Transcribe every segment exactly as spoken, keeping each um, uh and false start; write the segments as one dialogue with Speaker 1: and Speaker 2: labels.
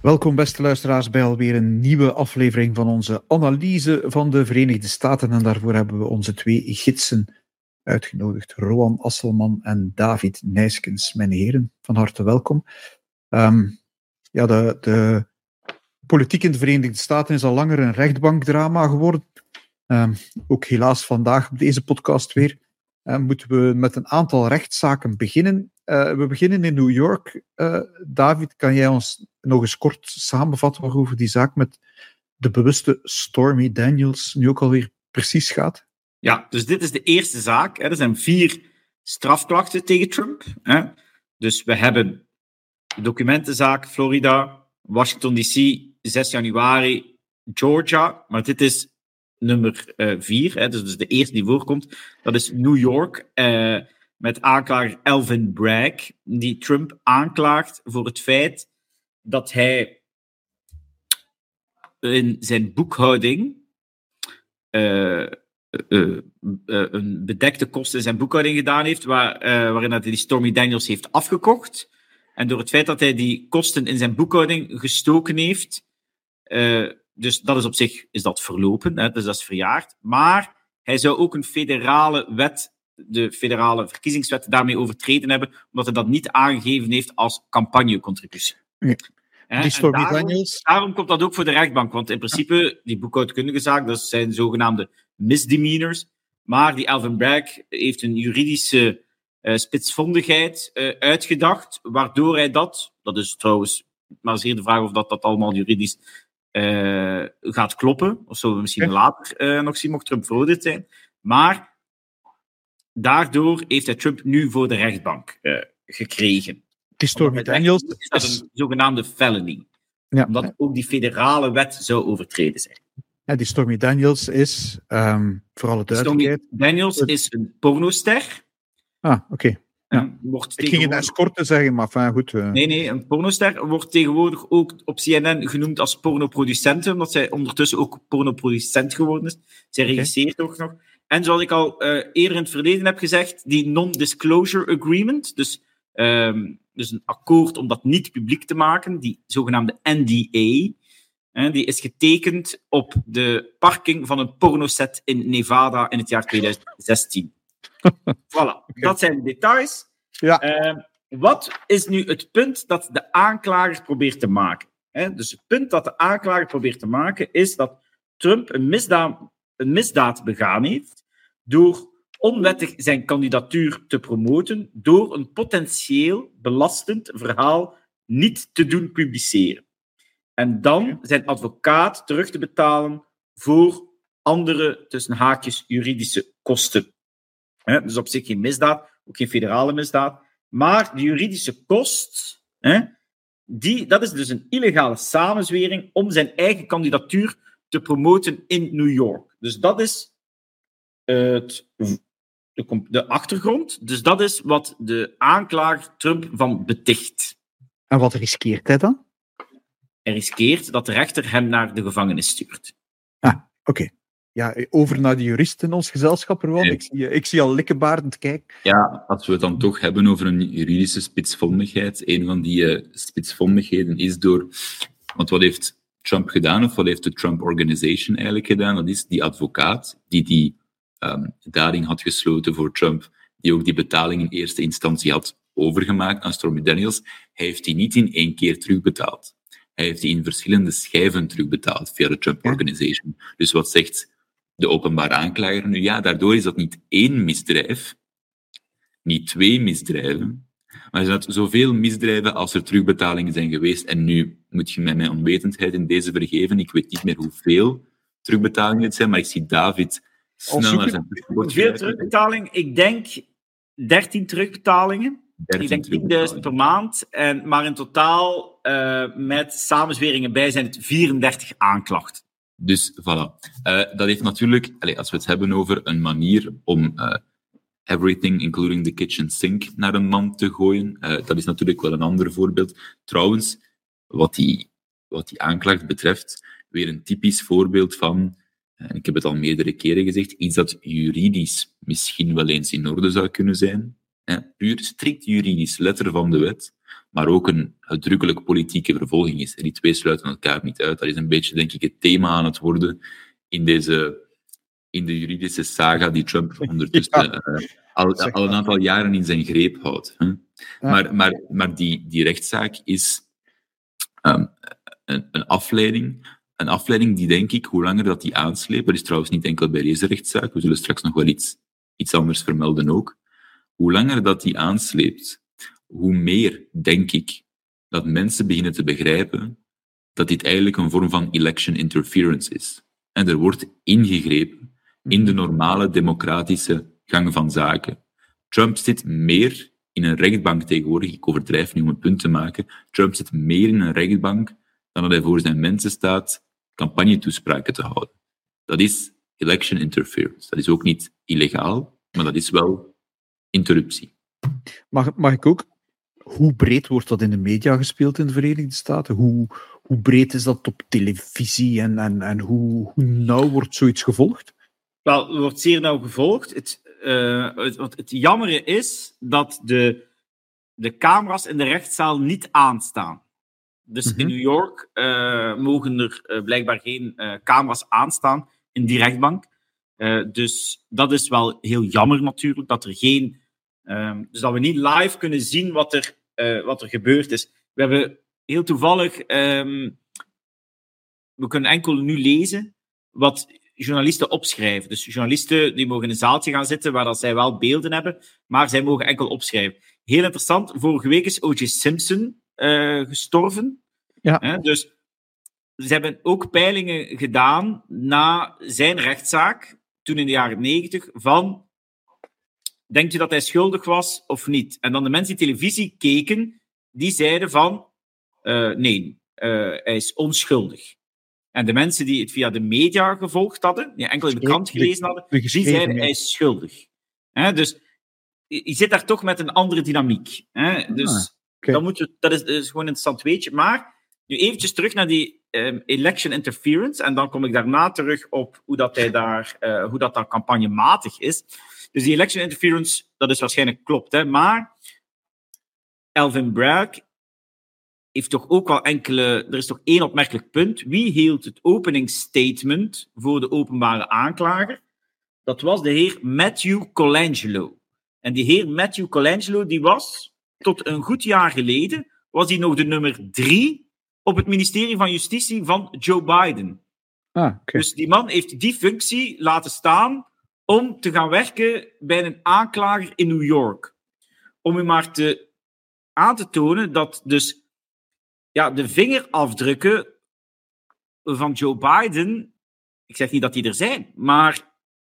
Speaker 1: Welkom beste luisteraars bij alweer een nieuwe aflevering van onze analyse van de Verenigde Staten. En daarvoor hebben we onze twee gidsen uitgenodigd, Roan Asselman en David Nijskens. Mijn heren, van harte welkom. Um, ja, de, de politiek in de Verenigde Staten is al langer een rechtbankdrama geworden. Um, ook helaas vandaag op deze podcast weer. Uh, moeten we met een aantal rechtszaken beginnen. Uh, we beginnen in New York. Uh, David, kan jij ons nog eens kort samenvatten waarover die zaak met de bewuste Stormy Daniels nu ook alweer precies gaat?
Speaker 2: Ja, dus dit is de eerste zaak. Hè. Er zijn vier strafklachten tegen Trump. Hè. Dus we hebben documentenzaak Florida, Washington D C, zes januari, Georgia. Maar dit is nummer uh, vier, hè, dus, dus de eerste die voorkomt. Dat is New York, uh, met aanklager Alvin Bragg, die Trump aanklaagt voor het feit dat hij in zijn boekhouding uh, uh, uh, een bedekte kosten in zijn boekhouding gedaan heeft, waar, uh, waarin hij die Stormy Daniels heeft afgekocht. En door het feit dat hij die kosten in zijn boekhouding gestoken heeft, uh, dus dat is op zich is dat verlopen, hè, dus dat is verjaard. Maar hij zou ook een federale wet, de federale verkiezingswet, daarmee overtreden hebben, omdat hij dat niet aangegeven heeft als campagnecontributie.
Speaker 1: Ja. Die Stormy
Speaker 2: daarom,
Speaker 1: Daniels...
Speaker 2: daarom komt dat ook voor de rechtbank, want in principe, die boekhoudkundige zaak, dat zijn zogenaamde misdemeanors, maar die Alvin Bragg heeft een juridische uh, spitsvondigheid uh, uitgedacht, waardoor hij dat, dat is trouwens maar zeer de vraag of dat, dat allemaal juridisch uh, gaat kloppen, of zullen we misschien okay. later uh, nog zien, mocht Trump veroordeeld zijn, maar daardoor heeft hij Trump nu voor de rechtbank uh, gekregen.
Speaker 1: Die Stormy Daniels
Speaker 2: is dat een zogenaamde felony.
Speaker 1: Ja.
Speaker 2: Omdat ook die federale wet zou overtreden zijn.
Speaker 1: Ja, die Stormy Daniels is, um, voor alle duidelijkheid...
Speaker 2: Stormy Daniels is een pornoster.
Speaker 1: Ah, oké. Okay. Ja.
Speaker 2: Uh, wordt
Speaker 1: Ik ging het escorte zeggen, maar enfin, goed. Uh...
Speaker 2: Nee, nee, een pornoster wordt tegenwoordig ook op C N N genoemd als pornoproducent, omdat zij ondertussen ook pornoproducent geworden is. Zij regisseert okay. ook nog. En zoals ik al uh, eerder in het verleden heb gezegd, die non-disclosure agreement, dus... Um, Dus een akkoord om dat niet publiek te maken, die zogenaamde N D A, hè, die is getekend op de parking van een pornoset in Nevada in het jaar twintig zestien. Voilà, okay. Dat zijn de details.
Speaker 1: Ja.
Speaker 2: Uh, wat is nu het punt dat de aanklager probeert te maken? Hè? Dus het punt dat de aanklager probeert te maken is dat Trump een misdaad, een misdaad begaan heeft door onwettig zijn kandidatuur te promoten door een potentieel belastend verhaal niet te doen publiceren. En dan zijn advocaat terug te betalen voor andere, tussen haakjes, juridische kosten. He, dus op zich geen misdaad, ook geen federale misdaad. Maar de juridische kost, he, die, dat is dus een illegale samenzwering om zijn eigen kandidatuur te promoten in New York. Dus dat is uh, het... De, de achtergrond. Dus dat is wat de aanklager Trump van beticht.
Speaker 1: En wat riskeert hij dan?
Speaker 2: Hij riskeert dat de rechter hem naar de gevangenis stuurt.
Speaker 1: Ah, oké. Okay. Ja, over naar de jurist in ons gezelschap, Rowan. Nee. Ik, zie, ik zie al likkebaardend kijken.
Speaker 3: Ja, als we het dan toch hebben over een juridische spitsvondigheid, een van die uh, spitsvondigheden is door... Want wat heeft Trump gedaan, of wat heeft de Trump Organization eigenlijk gedaan? Dat is die advocaat die die Um, dading had gesloten voor Trump, die ook die betaling in eerste instantie had overgemaakt aan Stormy Daniels, hij heeft die niet in één keer terugbetaald. Hij heeft die in verschillende schijven terugbetaald via de Trump Organization. Dus wat zegt de openbare aanklager nu? Ja, daardoor is dat niet één misdrijf, niet twee misdrijven, maar er zijn zoveel misdrijven als er terugbetalingen zijn geweest. En nu moet je met mijn onwetendheid in deze vergeven. Ik weet niet meer hoeveel terugbetalingen het zijn, maar ik zie David snel naar zijn terugbetalingen.
Speaker 2: Hoeveel terugbetaling? Ik denk dertien terugbetalingen. Ik denk tienduizend per maand. En, maar in totaal, uh, met samenzweringen bij, zijn het vierendertig aanklachten.
Speaker 3: Dus, voilà. Uh, dat heeft natuurlijk, allez, als we het hebben over een manier om uh, everything, including the kitchen sink, naar een man te gooien, uh, dat is natuurlijk wel een ander voorbeeld. Trouwens, wat die, wat die aanklacht betreft, weer een typisch voorbeeld van, en ik heb het al meerdere keren gezegd, iets dat juridisch misschien wel eens in orde zou kunnen zijn. Hè, puur strikt juridisch, letter van de wet. maar ook een uitdrukkelijk politieke vervolging is. En die twee sluiten elkaar niet uit. Dat is een beetje, denk ik, het thema aan het worden in, deze, in de juridische saga die Trump ondertussen ja. uh, al, al een aantal jaren in zijn greep houdt. Hè. Ja. Maar, maar, maar die, die rechtszaak is um, een, een afleiding. Een afleiding die, denk ik, hoe langer dat die aansleept, dat is trouwens niet enkel bij deze rechtszaak, we zullen straks nog wel iets, iets anders vermelden ook, hoe langer dat die aansleept, hoe meer, denk ik, dat mensen beginnen te begrijpen dat dit eigenlijk een vorm van election interference is. En er wordt ingegrepen in de normale democratische gang van zaken. Trump zit meer in een rechtbank tegenwoordig, ik overdrijf nu om een punt te maken, Trump zit meer in een rechtbank dan dat hij voor zijn mensen staat campagnetoespraken te houden. Dat is election interference. Dat is ook niet illegaal, maar dat is wel interruptie.
Speaker 1: Mag, mag ik ook? Hoe breed wordt dat in de media gespeeld in de Verenigde Staten? Hoe, hoe breed is dat op televisie en, en, en hoe, hoe nauw wordt zoiets gevolgd?
Speaker 2: Wel, het wordt zeer nauw gevolgd. Het, uh, het, wat het jammere is dat de, de camera's in de rechtszaal niet aanstaan. Dus mm-hmm. in New York uh, mogen er uh, blijkbaar geen uh, camera's aanstaan in die rechtbank. Uh, dus dat is wel heel jammer natuurlijk, dat er geen... Um, dus dat we niet live kunnen zien wat er, uh, wat er gebeurd is. We hebben heel toevallig... Um, we kunnen enkel nu lezen wat journalisten opschrijven. Dus journalisten die mogen in een zaaltje gaan zitten waar dat zij wel beelden hebben, maar zij mogen enkel opschrijven. Heel interessant, vorige week is O J Simpson uh, gestorven.
Speaker 1: Ja.
Speaker 2: Uh, dus ze hebben ook peilingen gedaan na zijn rechtszaak, toen in de jaren negentig, van... Denkt u dat hij schuldig was of niet? En dan de mensen die televisie keken, die zeiden van... Uh, nee, uh, hij is onschuldig. En de mensen die het via de media gevolgd hadden, die enkel in de krant gelezen hadden, die zeiden hij is schuldig. He, dus je zit daar toch met een andere dynamiek. He, dus ah, okay. dan moet je, dat, is, dat is gewoon een interessant weetje. Maar nu eventjes terug naar die um, election interference. En dan kom ik daarna terug op hoe dat, hij daar, uh, hoe dat, dat campagnematig is. Dus die election interference, dat is waarschijnlijk klopt. Hè? Maar Alvin Bragg heeft toch ook wel enkele... Er is toch één opmerkelijk punt. Wie hield het openingsstatement voor de openbare aanklager? Dat was de heer Matthew Colangelo. En die heer Matthew Colangelo, die was tot een goed jaar geleden, was hij nog de nummer drie op het ministerie van Justitie van Joe Biden.
Speaker 1: Ah, okay.
Speaker 2: Dus die man heeft die functie laten staan om te gaan werken bij een aanklager in New York. Om u maar te, aan te tonen dat dus ja, de vingerafdrukken van Joe Biden, ik zeg niet dat die er zijn, maar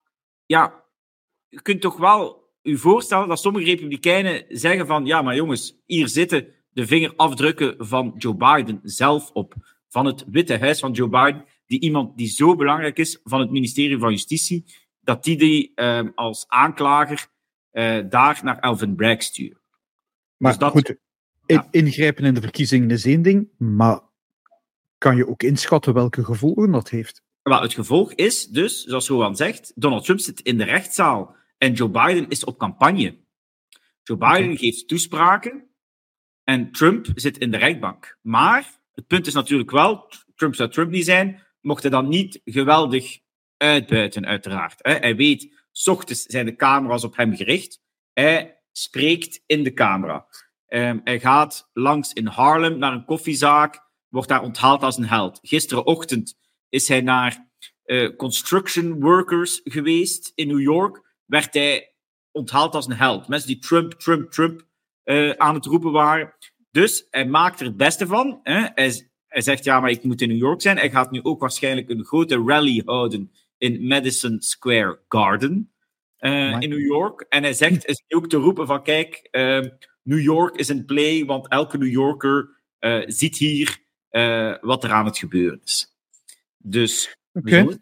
Speaker 2: ja, je kunt toch wel u voorstellen dat sommige republikeinen zeggen van ja, maar jongens, hier zitten de vingerafdrukken van Joe Biden zelf op, van het Witte Huis van Joe Biden, die iemand die zo belangrijk is van het ministerie van Justitie, dat die die um, als aanklager uh, daar naar Alvin Bragg sturen.
Speaker 1: Maar
Speaker 2: dus dat,
Speaker 1: goed, ja. ingrijpen in de verkiezingen is één ding, maar kan je ook inschatten welke gevolgen dat heeft?
Speaker 2: Wel, het gevolg is dus, zoals Rowan zegt, Donald Trump zit in de rechtszaal en Joe Biden is op campagne. Joe Biden okay. geeft toespraken en Trump zit in de rechtbank. Maar het punt is natuurlijk wel, Trump zou Trump niet zijn, mocht hij dan niet geweldig uitbuiten, uiteraard. Hij weet, 's ochtends zijn de camera's op hem gericht. Hij spreekt in de camera. Um, hij gaat langs in Harlem naar een koffiezaak, wordt daar onthaald als een held. Gisterenochtend is hij naar uh, construction workers geweest in New York, werd hij onthaald als een held. Mensen die Trump, Trump, Trump uh, aan het roepen waren. Dus hij maakt er het beste van. Hè. Hij, hij zegt, ja, maar ik moet in New York zijn. Hij gaat nu ook waarschijnlijk een grote rally houden in Madison Square Garden uh, in New York. En hij zegt, is ook te roepen van, kijk, uh, New York is in play, want elke New Yorker uh, ziet hier uh, wat er aan het gebeuren is. Dus...
Speaker 1: Oké. Okay.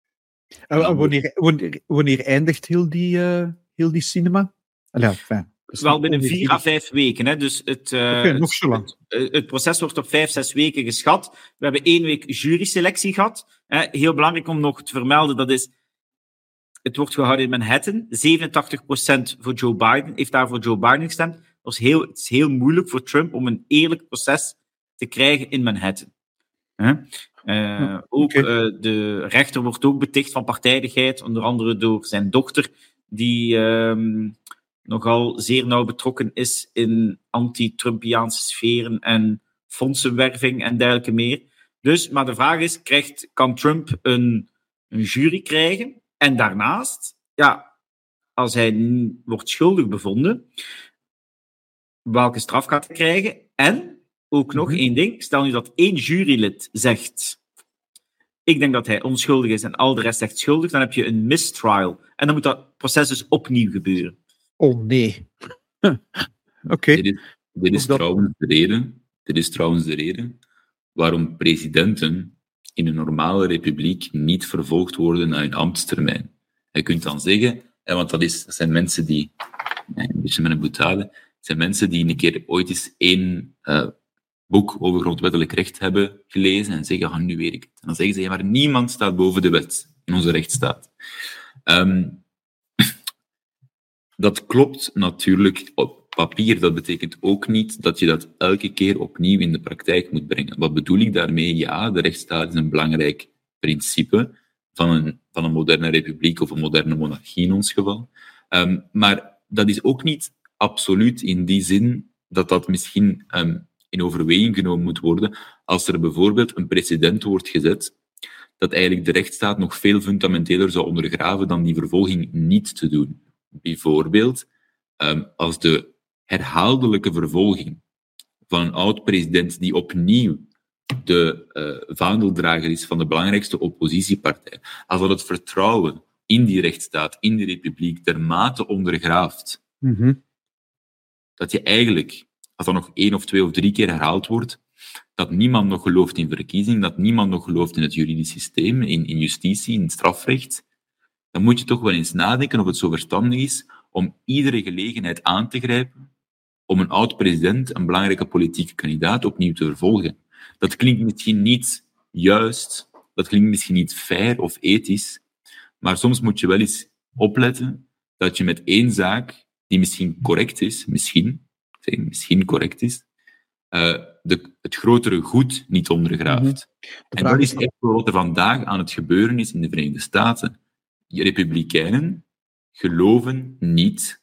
Speaker 1: Uh, wanneer, wanneer, wanneer eindigt heel die, uh, heel die cinema? Allee, enfin,
Speaker 2: Wel binnen vier à vijf weken. Hè. Dus het, uh,
Speaker 1: okay, nog zo lang.
Speaker 2: Het, het proces wordt op vijf, zes weken geschat. We hebben één week juryselectie gehad. Hè. Heel belangrijk om nog te vermelden, dat is... Het wordt gehouden in Manhattan. zevenentachtig procent voor Joe Biden heeft daar voor Joe Biden gestemd. was heel, het is heel moeilijk voor Trump om een eerlijk proces te krijgen in Manhattan. Hè? Uh, ook
Speaker 1: okay.
Speaker 2: uh, de rechter wordt ook beticht van partijdigheid, onder andere door zijn dochter, die um, nogal zeer nauw betrokken is in anti-Trumpiaanse sferen en fondsenwerving en dergelijke meer. Dus, maar de vraag is, krijgt, kan Trump een, een jury krijgen? En daarnaast, ja, als hij n- wordt schuldig bevonden, welke straf gaat hij krijgen? En, ook nog
Speaker 1: Mhm.
Speaker 2: één ding, stel nu dat één jurylid zegt, ik denk dat hij onschuldig is en al de rest zegt schuldig, dan heb je een mistrial. En dan moet dat proces dus opnieuw gebeuren.
Speaker 1: Oh nee. Oké. Okay.
Speaker 3: Dit is, dit is
Speaker 1: dat...
Speaker 3: trouwens de reden, dit is trouwens de reden waarom presidenten in een normale republiek niet vervolgd worden na hun ambtstermijn. Je kunt dan zeggen, want dat, is, dat zijn mensen die, een beetje met een boutade, het zijn mensen die een keer ooit eens één uh, boek over grondwettelijk recht hebben gelezen en zeggen, ah, nu weet ik het. En dan zeggen ze, ja, maar niemand staat boven de wet in onze rechtsstaat. Um, dat klopt natuurlijk op papier. Dat betekent ook niet dat je dat elke keer opnieuw in de praktijk moet brengen. Wat bedoel ik daarmee? Ja, de rechtsstaat is een belangrijk principe van een, van een moderne republiek of een moderne monarchie in ons geval. Um, maar dat is ook niet absoluut in die zin dat dat misschien um, in overweging genomen moet worden als er bijvoorbeeld een precedent wordt gezet dat eigenlijk de rechtsstaat nog veel fundamenteler zou ondergraven dan die vervolging niet te doen. Bijvoorbeeld, um, als de herhaaldelijke vervolging van een oud-president die opnieuw de uh, vaandeldrager is van de belangrijkste oppositiepartij, als dat het vertrouwen in die rechtsstaat, in die republiek, dermate ondergraaft,
Speaker 1: mm-hmm.
Speaker 3: dat je eigenlijk, als dat nog één of twee of drie keer herhaald wordt, dat niemand nog gelooft in verkiezing, dat niemand nog gelooft in het juridisch systeem, in, in justitie, in het strafrecht, dan moet je toch wel eens nadenken of het zo verstandig is om iedere gelegenheid aan te grijpen om een oud-president, een belangrijke politieke kandidaat, opnieuw te vervolgen. Dat klinkt misschien niet juist, dat klinkt misschien niet fair of ethisch, maar soms moet je wel eens opletten dat je met één zaak, die misschien correct is, misschien, zeg, misschien correct is, uh, de, het grotere goed niet ondergraaft. Mm-hmm. En dat is echt wat er vandaag aan het gebeuren is in de Verenigde Staten. De Republikeinen geloven niet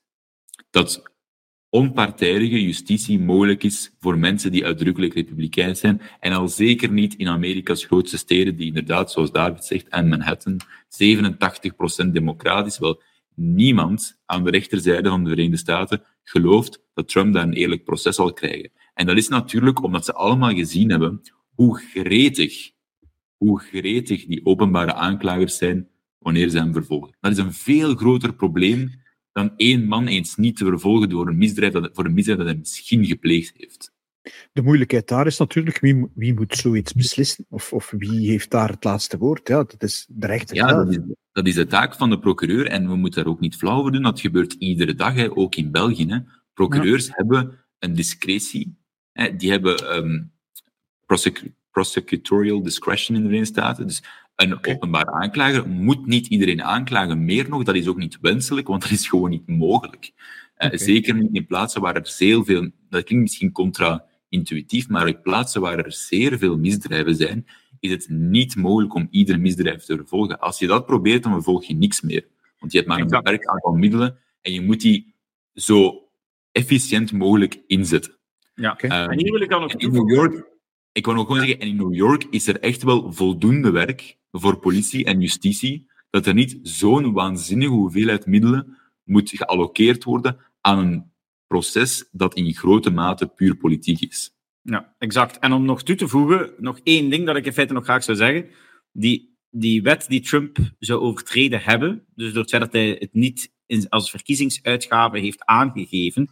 Speaker 3: dat onpartijdige justitie mogelijk is voor mensen die uitdrukkelijk republikein zijn. En al zeker niet in Amerika's grootste steden, die inderdaad, zoals David zegt, en Manhattan, zevenentachtig procent democratisch. Wel, niemand aan de rechterzijde van de Verenigde Staten gelooft dat Trump daar een eerlijk proces zal krijgen. En dat is natuurlijk omdat ze allemaal gezien hebben hoe gretig, hoe gretig die openbare aanklagers zijn wanneer ze hem vervolgen. Dat is een veel groter probleem dan één man eens niet te vervolgen door een misdrijf dat, voor een misdrijf dat hij misschien gepleegd heeft.
Speaker 1: De moeilijkheid daar is natuurlijk, wie, wie moet zoiets beslissen? Of, of wie heeft daar het laatste woord? Ja, dat is de rechter.
Speaker 3: Ja, dat is, dat is de taak van de procureur en we moeten daar ook niet flauw over doen. Dat gebeurt iedere dag, hè, ook in België. Hè. Procureurs ja. hebben een discretie. Hè, die hebben um, prosec- prosecutorial discretion in de Verenigde Staten. Dus een okay. openbare aanklager moet niet iedereen aanklagen. Meer nog, dat is ook niet wenselijk, want dat is gewoon niet mogelijk. Okay. Uh, zeker niet in plaatsen waar er zeer veel... Dat klinkt misschien contra-intuïtief, maar in plaatsen waar er zeer veel misdrijven zijn, is het niet mogelijk om ieder misdrijf te vervolgen. Als je dat probeert, dan vervolg je niks meer. Want je hebt maar een exact. beperkt aantal middelen en je moet die zo efficiënt mogelijk inzetten.
Speaker 2: Ja, okay. um, en hier wil ik dan nog
Speaker 3: in New York... Ik wil nog gewoon zeggen, en in New York is er echt wel voldoende werk voor politie en justitie, dat er niet zo'n waanzinnige hoeveelheid middelen moet gealloceerd worden aan een proces dat in grote mate puur politiek is.
Speaker 2: Ja, exact. En om nog toe te voegen, nog één ding dat ik in feite nog graag zou zeggen. Die, die wet die Trump zou overtreden hebben, dus door het feit dat hij het niet in, als verkiezingsuitgave heeft aangegeven,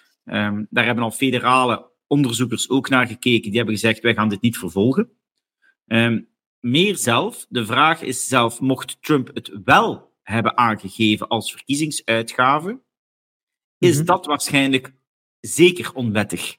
Speaker 2: um, daar hebben al federale onderzoekers ook naar gekeken, die hebben gezegd, wij gaan dit niet vervolgen. Um, meer zelf, de vraag is zelf, mocht Trump het wel hebben aangegeven als verkiezingsuitgave, is mm-hmm. dat waarschijnlijk zeker onwettig.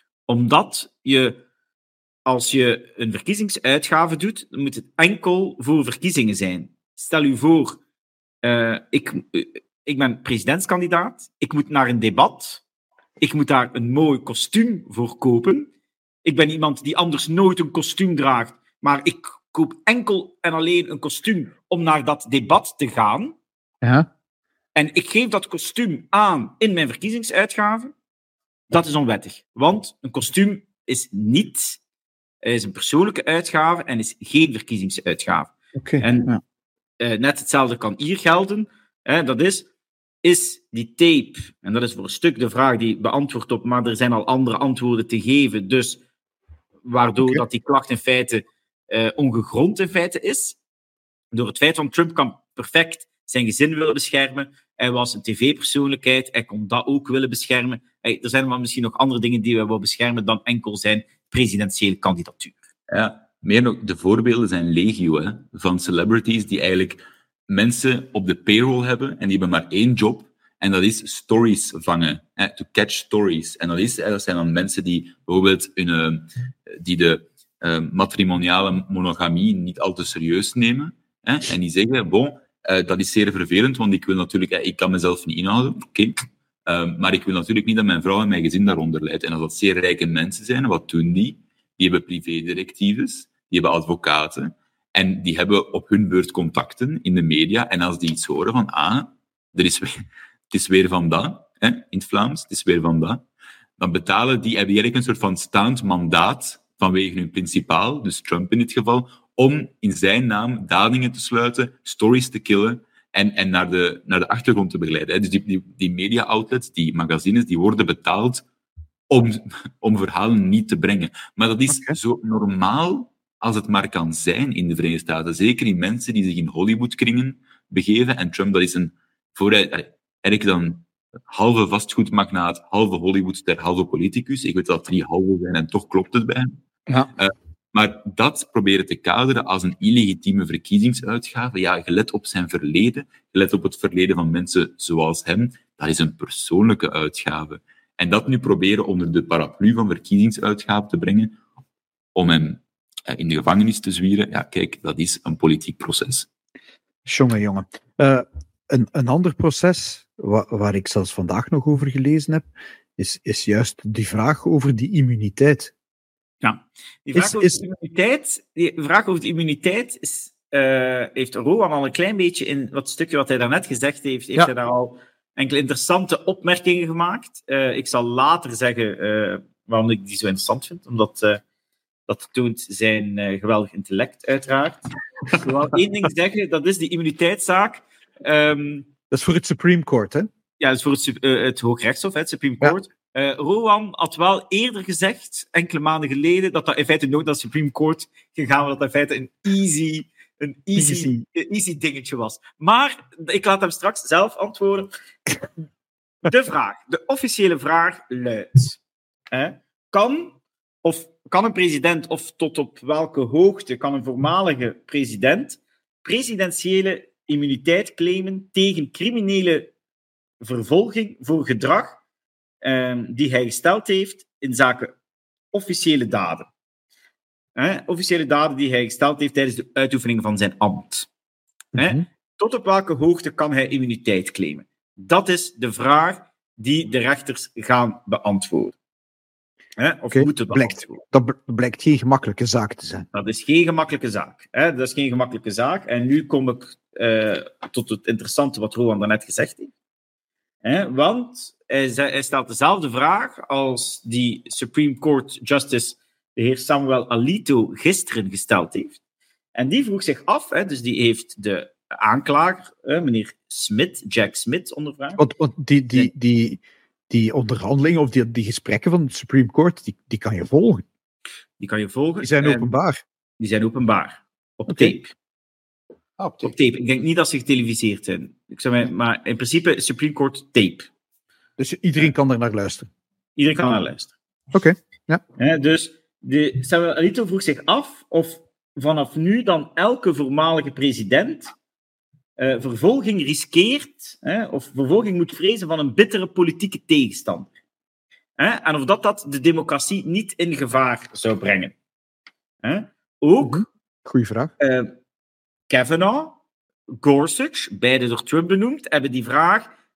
Speaker 2: Omdat je, als je een verkiezingsuitgave doet, dan moet het enkel voor verkiezingen zijn. Stel u voor, uh, ik, uh, ik ben presidentskandidaat, ik moet naar een debat, Ik moet daar een mooi kostuum voor kopen. Ik ben iemand die anders nooit een kostuum draagt, maar ik koop enkel en alleen een kostuum om naar dat debat te gaan.
Speaker 1: Ja.
Speaker 2: En ik geef dat kostuum aan in mijn verkiezingsuitgave. Dat is onwettig. Want een kostuum is niet... is een persoonlijke uitgave en is geen verkiezingsuitgave.
Speaker 1: Oké.
Speaker 2: En
Speaker 1: Ja.
Speaker 2: uh, net hetzelfde kan hier gelden. Hè, dat is... Is die tape... En dat is voor een stuk de vraag die beantwoord op... Maar er zijn al andere antwoorden te geven. Dus... Waardoor
Speaker 1: Okay.
Speaker 2: dat die klacht in feite uh, ongegrond in feite is. Door het feit dat Trump kan perfect zijn gezin willen beschermen. Hij was een tv-persoonlijkheid. Hij kon dat ook willen beschermen. Hij, er zijn wel misschien nog andere dingen die we willen beschermen dan enkel zijn presidentiële kandidatuur.
Speaker 3: Ja, meer nog, de voorbeelden zijn legio, hè, van celebrities die eigenlijk mensen op de payroll hebben en die hebben maar één job. En dat is stories vangen. Eh, to catch stories. En dat, is, eh, dat zijn dan mensen die bijvoorbeeld hun, uh, die de uh, matrimoniale monogamie niet al te serieus nemen. Eh, en die zeggen, bon, uh, dat is zeer vervelend, want ik wil natuurlijk, eh, ik kan mezelf niet inhouden. Oké. Okay. Uh, maar ik wil natuurlijk niet dat mijn vrouw en mijn gezin daaronder lijdt. En als dat zeer rijke mensen zijn, wat doen die? Die hebben privédirectives, die hebben advocaten. En die hebben op hun beurt contacten in de media. En als die iets horen van, ah, er is weer... Het is weer van dat, hè, in het Vlaams, het is weer van dat. Dan betalen die, hebben die eigenlijk een soort van staand mandaat vanwege hun principaal, dus Trump in dit geval, om in zijn naam dadingen te sluiten, stories te killen en, en naar, de, naar de achtergrond te begeleiden. Hè. Dus die, die, die media-outlets, die magazines, die worden betaald om, om verhalen niet te brengen. Maar dat is okay. zo normaal als het maar kan zijn in de Verenigde Staten. Zeker in mensen die zich in Hollywood-kringen begeven. En Trump, dat is een... Voor hij, eigenlijk dan halve vastgoedmagnaat, halve Hollywoodster, halve politicus. Ik weet dat drie halve zijn en toch klopt het bij hem.
Speaker 1: Ja.
Speaker 3: Uh, maar dat proberen te kaderen als een illegitieme verkiezingsuitgave, ja, gelet op zijn verleden, gelet op het verleden van mensen zoals hem, dat is een persoonlijke uitgave. En dat nu proberen onder de paraplu van verkiezingsuitgave te brengen, om hem uh, in de gevangenis te zwieren, ja, kijk, dat is een politiek proces.
Speaker 1: Jongen, jongen. Uh, een, een ander proces, wa- waar ik zelfs vandaag nog over gelezen heb, is, is juist die vraag over die immuniteit.
Speaker 2: Ja, die vraag,
Speaker 1: Is,
Speaker 2: over,
Speaker 1: is...
Speaker 2: de immuniteit, die vraag over de immuniteit is, uh, heeft Rowan al een klein beetje in wat stukje wat hij daarnet gezegd heeft, heeft ja. hij daar al enkele interessante opmerkingen gemaakt. Uh, ik zal later zeggen uh, waarom ik die zo interessant vind, omdat uh, dat toont zijn uh, geweldig intellect, uiteraard. Ik wil één ding zeggen, dat is die immuniteitszaak. Um,
Speaker 1: dat is voor het Supreme Court, hè?
Speaker 2: Ja, dat is voor het, uh, het Hooggerechtshof, het Supreme Court. Ja. Uh, Rowan had wel eerder gezegd, enkele maanden geleden, dat dat in feite nooit naar het Supreme Court ging gaan, dat dat in feite een easy, een easy, easy. Een easy dingetje was. Maar ik laat hem straks zelf antwoorden. De vraag, de officiële vraag luidt: hè, kan, of, kan een president, of tot op welke hoogte kan een voormalige president presidentiële immuniteit claimen tegen criminele vervolging voor gedrag Um, die hij gesteld heeft in zaken officiële daden. Eh, officiële daden die hij gesteld heeft tijdens de uitoefening van zijn ambt. Mm-hmm. Eh, tot op welke hoogte kan hij immuniteit claimen? Dat is de vraag die de rechters gaan beantwoorden. Eh, of
Speaker 1: okay,
Speaker 2: moeten beantwoorden.
Speaker 1: Blijkt, dat blijkt geen gemakkelijke zaak te zijn.
Speaker 2: Dat is geen gemakkelijke zaak. Eh, dat is geen gemakkelijke zaak. En nu kom ik uh, tot het interessante wat Rowan daarnet gezegd heeft. Eh, want hij, hij stelt dezelfde vraag als die Supreme Court Justice, de heer Samuel Alito, gisteren gesteld heeft. En die vroeg zich af, hè, dus die heeft de aanklager, eh, meneer Smith, Jack Smith, ondervraagd.
Speaker 1: Want, want die, die, die, die onderhandelingen of die, die gesprekken van de Supreme Court, die, die kan je volgen.
Speaker 2: Die kan je volgen.
Speaker 1: Die zijn openbaar.
Speaker 2: Die zijn openbaar. Op okay. tape.
Speaker 1: Ah, op, tape.
Speaker 2: op tape. Ik denk niet dat ze geteleviseerd zijn. Ik zou mij, maar in principe Supreme Court tape.
Speaker 1: Dus iedereen kan er naar luisteren?
Speaker 2: Iedereen kan naar luisteren.
Speaker 1: Oké, okay. ja.
Speaker 2: He, dus de, Samuel Alito vroeg zich af of vanaf nu dan elke voormalige president uh, vervolging riskeert, hè, of vervolging moet vrezen van een bittere politieke tegenstander. He, en of dat, dat de democratie niet in gevaar zou brengen. He, ook...
Speaker 1: Mm-hmm. Goeie vraag.
Speaker 2: Uh, Kavanaugh, Gorsuch, beide door Trump benoemd, hebben die vraag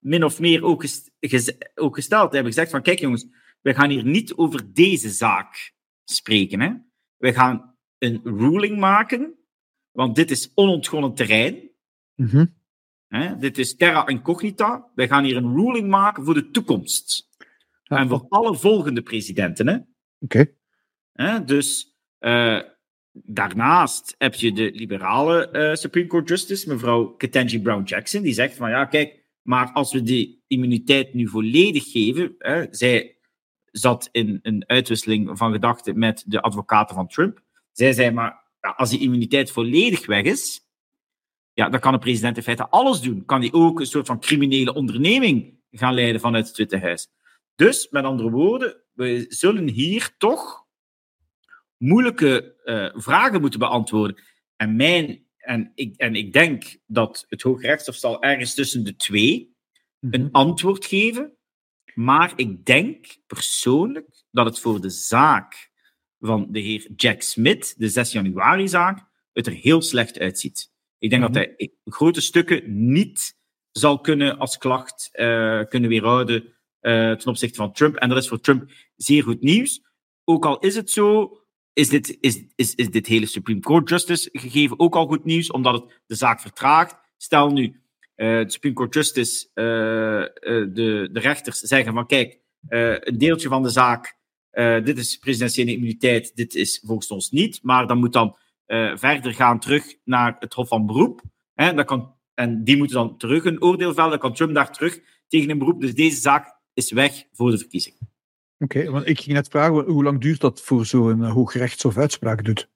Speaker 2: min of meer ook, gest- gez- ook gesteld. Hebben gezegd van, kijk jongens, we gaan hier niet over deze zaak spreken. Hè? We gaan een ruling maken, want dit is onontgonnen terrein.
Speaker 1: Mhm.
Speaker 2: Hè? Dit is terra incognita. We gaan hier een ruling maken voor de toekomst.
Speaker 1: Ja,
Speaker 2: en voor
Speaker 1: Oké.
Speaker 2: alle volgende presidenten. Hè?
Speaker 1: Okay.
Speaker 2: Hè? Dus uh, daarnaast heb je de liberale uh, Supreme Court Justice, mevrouw Ketanji Brown-Jackson, die zegt van, ja, kijk, maar als we die immuniteit nu volledig geven, hè, zij zat in een uitwisseling van gedachten met de advocaten van Trump. Zij zei, maar ja, als die immuniteit volledig weg is, ja, dan kan de president in feite alles doen. Kan hij ook een soort van criminele onderneming gaan leiden vanuit het Witte Huis. Dus, met andere woorden, we zullen hier toch moeilijke uh, vragen moeten beantwoorden. En, mijn, en, ik, en ik denk dat het Hooggerechtshof zal ergens tussen de twee een
Speaker 1: Mhm.
Speaker 2: antwoord geven. Maar ik denk persoonlijk dat het voor de zaak van de heer Jack Smith, de zes januari-zaak, het er heel slecht uitziet. Ik denk
Speaker 1: Mhm.
Speaker 2: dat hij grote stukken niet zal kunnen als klacht uh, kunnen weerhouden uh, ten opzichte van Trump. En dat is voor Trump zeer goed nieuws. Ook al is het zo, is dit, is, is, is dit hele Supreme Court Justice gegeven ook al goed nieuws, omdat het de zaak vertraagt. Stel nu, uh, de Supreme Court Justice, uh, uh, de, de rechters zeggen van kijk, uh, een deeltje van de zaak, uh, dit is presidentiële immuniteit, dit is volgens ons niet, maar dan moet dan uh, verder gaan terug naar het Hof van Beroep. Hè, dat kan, en die moeten dan terug een oordeel vellen, dan kan Trump daar terug tegen een beroep. Dus deze zaak is weg voor de verkiezing.
Speaker 1: Oké, okay, want ik ging net vragen, hoe lang duurt dat voor zo'n uh, Hooggerechtshof uitspraak doet?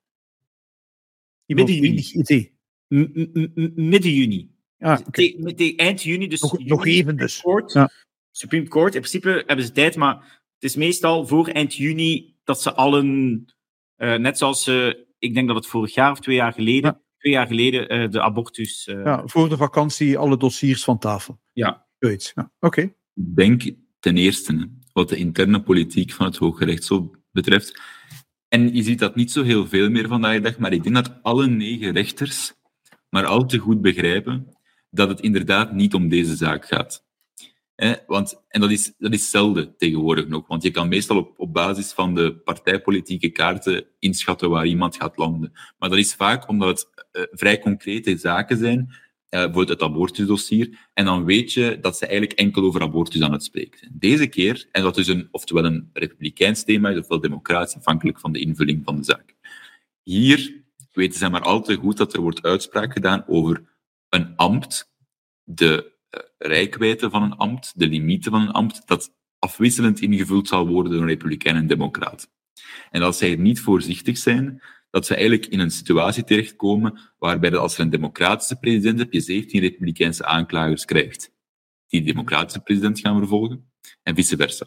Speaker 2: Midden juni.
Speaker 1: Wenig idee.
Speaker 2: M- m- m- midden juni.
Speaker 1: Ah, okay.
Speaker 2: Te- te- eind juni, dus
Speaker 1: nog,
Speaker 2: juni,
Speaker 1: nog even dus.
Speaker 2: Supreme Court,
Speaker 1: ja.
Speaker 2: Supreme Court, in principe hebben ze tijd, maar het is meestal voor eind juni dat ze allen, uh, net zoals, uh, ik denk dat het vorig jaar of twee jaar geleden, ja. twee jaar geleden, uh, de abortus... Uh,
Speaker 1: ja, voor de vakantie alle dossiers van tafel.
Speaker 2: Ja.
Speaker 1: Zoiets, ja. Oké. Okay.
Speaker 3: Ik denk ten eerste, wat de interne politiek van het Hooggerechtshof betreft, en je ziet dat niet zo heel veel meer vandaag de dag, maar ik denk dat alle negen rechters maar al te goed begrijpen dat het inderdaad niet om deze zaak gaat. Eh, want, en dat is, dat is zelden tegenwoordig nog, want je kan meestal op, op basis van de partijpolitieke kaarten inschatten waar iemand gaat landen. Maar dat is vaak omdat het uh, vrij concrete zaken zijn, uh, bijvoorbeeld het abortusdossier, en dan weet je dat ze eigenlijk enkel over abortus aan het spreken zijn. Deze keer, en dat dus een, oftewel een republikeins thema is, ofwel democratisch, afhankelijk van de invulling van de zaak. Hier weten zij maar al te goed dat er wordt uitspraak gedaan over een ambt, de uh, reikwijdte van een ambt, de limieten van een ambt, dat afwisselend ingevuld zal worden door een republikein en democraat. En als zij niet voorzichtig zijn, dat ze eigenlijk in een situatie terechtkomen waarbij als er een democratische president hebt, je zeventien republikeinse aanklagers krijgt, die de democratische president gaan vervolgen, en vice versa.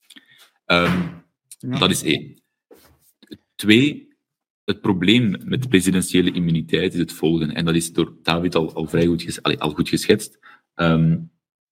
Speaker 3: Um, ja. Dat is één. Twee, het probleem met de presidentiële immuniteit is het volgende, en dat is door David al, al vrij goed, ges, allee, al goed geschetst. Um,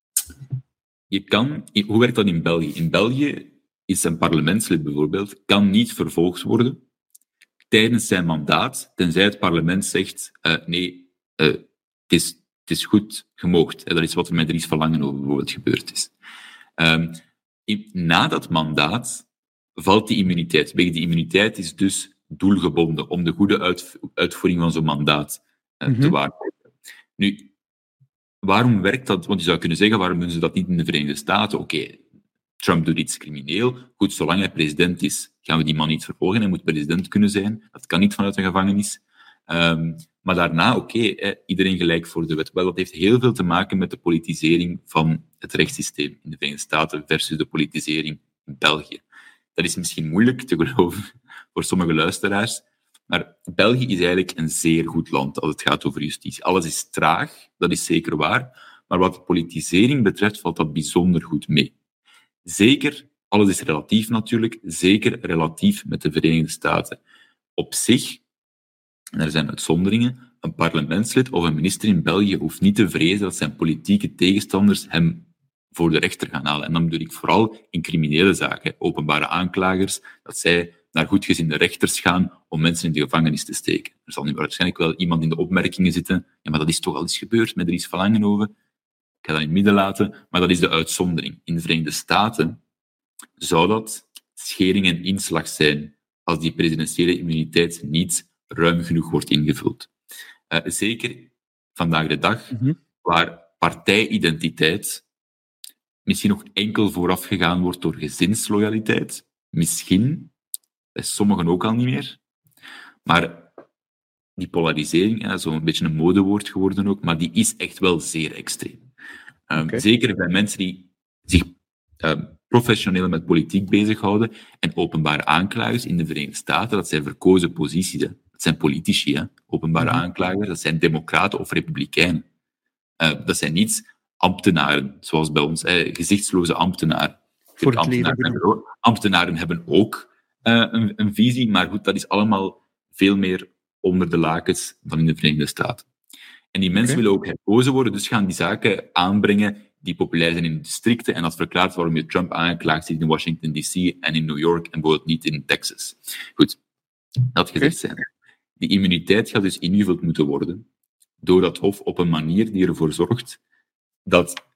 Speaker 3: je kan, hoe werkt dat in België? In België is een parlementslid bijvoorbeeld, kan niet vervolgd worden tijdens zijn mandaat, tenzij het parlement zegt, uh, nee, uh, het, is, het is goed, je moogt. Dat is wat er met Dries van Langenhoven bijvoorbeeld gebeurd is. Um, in, na dat mandaat valt die immuniteit weg. Die immuniteit is dus doelgebonden om de goede uit, uitvoering van zo'n mandaat uh, mm-hmm. te waarborgen. Nu, waarom werkt dat? Want je zou kunnen zeggen, waarom doen ze dat niet in de Verenigde Staten? Oké, okay, Trump doet iets crimineel. Goed, zolang hij president is, gaan we die man niet vervolgen. Hij moet president kunnen zijn. Dat kan niet vanuit een gevangenis. Um, maar daarna, oké, okay, iedereen gelijk voor de wet. Wel, dat heeft heel veel te maken met de politisering van het rechtssysteem in de Verenigde Staten versus de politisering in België. Dat is misschien moeilijk te geloven voor sommige luisteraars, maar België is eigenlijk een zeer goed land als het gaat over justitie. Alles is traag, dat is zeker waar, maar wat de politisering betreft valt dat bijzonder goed mee. Zeker, alles is relatief natuurlijk, zeker relatief met de Verenigde Staten. Op zich, en er zijn uitzonderingen, een parlementslid of een minister in België hoeft niet te vrezen dat zijn politieke tegenstanders hem voor de rechter gaan halen. En dan bedoel ik vooral in criminele zaken, openbare aanklagers, dat zij naar goedgezinde rechters gaan om mensen in de gevangenis te steken. Er zal nu waarschijnlijk wel iemand in de opmerkingen zitten, ja, maar dat is toch al eens gebeurd met Dries van Langenhoven. ga dat in het midden laten, maar dat is de uitzondering. In de Verenigde Staten zou dat schering en inslag zijn als die presidentiële immuniteit niet ruim genoeg wordt ingevuld. Uh, zeker vandaag de dag, mm-hmm. waar partijidentiteit misschien nog enkel voorafgegaan wordt door gezinsloyaliteit. Misschien, bij sommigen ook al niet meer. Maar die polarisering, hè, zo'n beetje een modewoord geworden ook, maar die is echt wel zeer extreem. Um, okay. Zeker bij mensen die zich uh, professioneel met politiek bezighouden en openbare aanklagers in de Verenigde Staten, dat zijn verkozen posities. Hè. Dat zijn politici, hè. Openbare mm-hmm. aanklagers, dat zijn democraten of republikeinen. Uh, dat zijn niet ambtenaren, zoals bij ons, eh, gezichtsloze ambtenaren. Voor ambtenaren, hebben, ambtenaren hebben ook uh, een, een visie, maar goed, dat is allemaal veel meer onder de lakens dan in de Verenigde Staten. En die mensen okay. willen ook herkozen worden, dus gaan die zaken aanbrengen die populair zijn in de districten, en dat verklaart waarom je Trump aangeklaagd ziet in Washington D C en in New York en bijvoorbeeld niet in Texas. Goed, dat gezegd okay. zijn. Die immuniteit gaat dus ingevuld moeten worden door dat hof op een manier die ervoor zorgt dat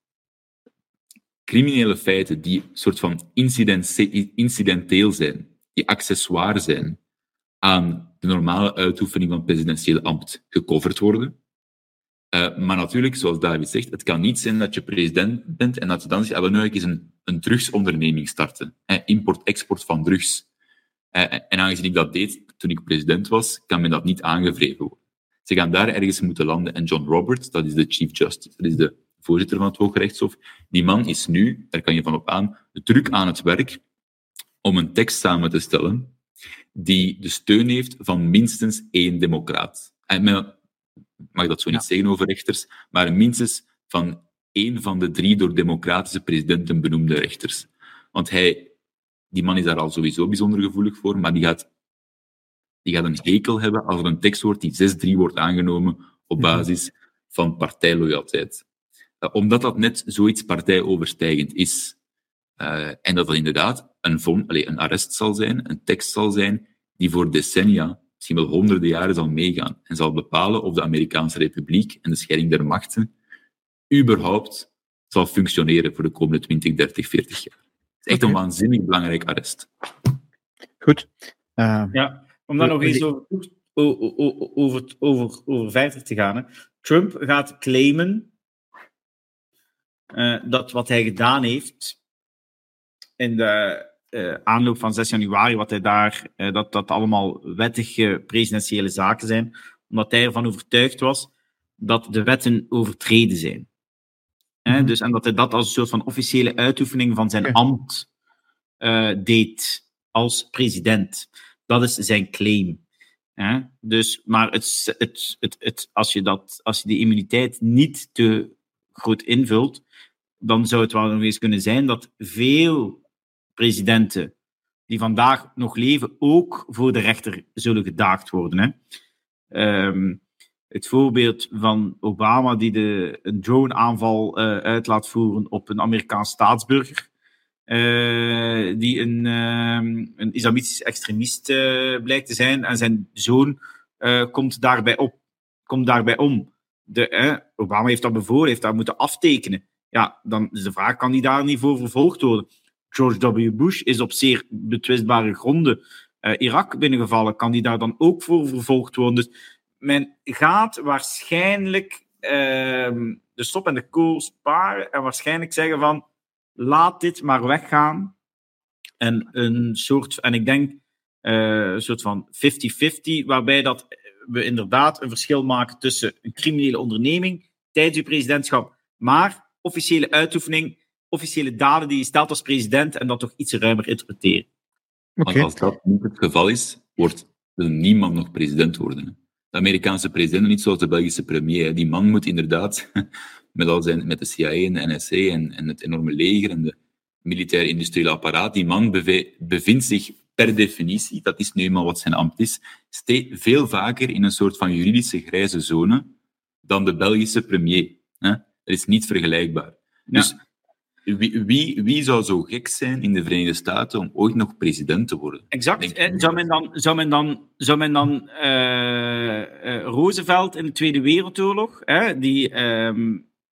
Speaker 3: criminele feiten die een soort van incidenteel zijn, die accessoire zijn aan de normale uitoefening van het presidentiële ambt, gecoverd worden. Uh, maar natuurlijk, zoals David zegt, het kan niet zijn dat je president bent en dat je dan zegt, ah, we nu eens een, een drugsonderneming starten. Eh, import-export van drugs. Uh, en aangezien ik dat deed toen ik president was, kan men dat niet aangevreven worden. Ze gaan daar ergens moeten landen. En John Roberts, dat is de Chief Justice, dat is de voorzitter van het Hooggerechtshof, die man is nu, daar kan je van op aan, druk aan het werk om een tekst samen te stellen die de steun heeft van minstens één democraat. En men mag dat zo niet ja. zeggen over rechters, maar minstens van één van de drie door democratische presidenten benoemde rechters. Want hij, die man is daar al sowieso bijzonder gevoelig voor, maar die gaat, die gaat een hekel hebben als er een tekst wordt die zes drie wordt aangenomen op basis van partijloyaliteit. Uh, omdat dat net zoiets partijoverstijgend is. Uh, en dat dat inderdaad een, von, allez, een arrest zal zijn, een tekst zal zijn, die voor decennia, misschien wel honderden jaren zal meegaan en zal bepalen of de Amerikaanse Republiek en de scheiding der machten überhaupt zal functioneren voor de komende twintig, dertig, veertig jaar. Het is echt okay. een waanzinnig belangrijk arrest.
Speaker 1: Goed. Uh,
Speaker 2: ja, om daar nog eens over, over, over, over, over verder te gaan. Hè. Trump gaat claimen Uh, dat wat hij gedaan heeft in de uh, aanloop van zes januari, wat hij daar, uh, dat dat allemaal wettige presidentiële zaken zijn, omdat hij ervan overtuigd was dat de wetten overtreden zijn. Mm-hmm. Uh, dus, en dat hij dat als een soort van officiële uitoefening van zijn okay. ambt uh, deed als president. Dat is zijn claim. Uh, dus, maar het, het, het, het, als, je dat, als je die immuniteit niet te goed invult, dan zou het wel nog eens kunnen zijn dat veel presidenten die vandaag nog leven ook voor de rechter zullen gedaagd worden. Hè. Um, het voorbeeld van Obama die de, een drone-aanval uh, uit laat voeren op een Amerikaans staatsburger, uh, die een, uh, een islamitisch extremist uh, blijkt te zijn en zijn zoon uh, komt, daarbij op, komt daarbij om. De, uh, Obama heeft dat bevolen, heeft dat moeten aftekenen. Ja, dan is de vraag, kan hij daar niet voor vervolgd worden? George W. Bush is op zeer betwistbare gronden uh, Irak binnengevallen. Kan hij daar dan ook voor vervolgd worden? Dus men gaat waarschijnlijk uh, de stop en de kool sparen en waarschijnlijk zeggen van, laat dit maar weggaan. En een soort, en ik denk, uh, een soort van vijftig vijftig, waarbij dat we inderdaad een verschil maken tussen een criminele onderneming tijdens uw presidentschap, maar officiële uitoefening, officiële daden die je stelt als president en dat toch iets ruimer interpreteren.
Speaker 3: Okay. Want als dat niet het geval is, wordt er niemand nog president worden. De Amerikaanse president, niet zoals de Belgische premier. Die man moet inderdaad, met, al zijn, met de C I A en de N S A en, en het enorme leger en de militair-industriële apparaat, die man beve, bevindt zich per definitie, dat is nu eenmaal wat zijn ambt is, steeds veel vaker in een soort van juridische grijze zone dan de Belgische premier. Hè? Dat is niet vergelijkbaar. Ja. Dus wie, wie, wie zou zo gek zijn in de Verenigde Staten om ooit nog president te worden?
Speaker 2: Exact. Eh, zou men dan, zou men dan, zou men dan uh, uh, Roosevelt in de Tweede Wereldoorlog, hè, die, um,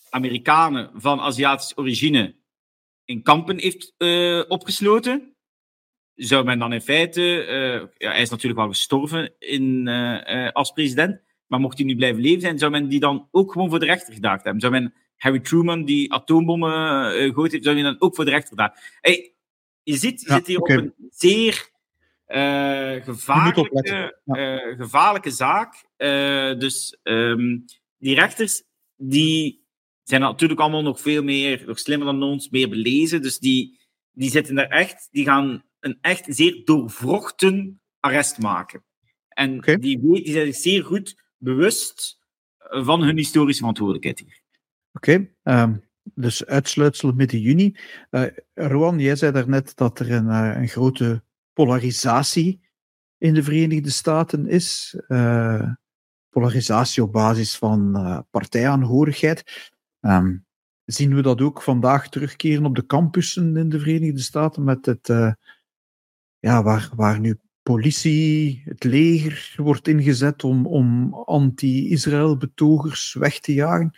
Speaker 2: Amerikanen van Aziatische origine in kampen heeft uh, opgesloten, zou men dan in feite... Uh, ja, hij is natuurlijk wel gestorven in, uh, uh, als president, maar mocht hij nu blijven leven zijn, zou men die dan ook gewoon voor de rechter gedaagd hebben. Zou men Harry Truman, die atoombommen uh, gegooid heeft, zou hij dan ook voor de rechter gedaagd. Hey, je ziet, je ja, zit hier okay. op een zeer uh, gevaarlijke, ja. uh, gevaarlijke zaak. Uh, dus um, die rechters, die zijn natuurlijk allemaal nog veel meer, nog slimmer dan ons, meer belezen. Dus die, die zitten daar echt, die gaan een echt zeer doorvrochten arrest maken. En okay. die, weet, die zijn zich zeer goed bewust van hun historische verantwoordelijkheid hier.
Speaker 1: Oké, okay. um, dus uitsluitsel midden juni. Uh, Rowan, jij zei daarnet dat er een, uh, een grote polarisatie in de Verenigde Staten is. Uh, polarisatie op basis van uh, partijaanhorigheid. Um, zien we dat ook vandaag terugkeren op de campussen in de Verenigde Staten, met het, uh, ja, waar, waar nu politie, het leger wordt ingezet om, om anti-Israël betogers weg te jagen?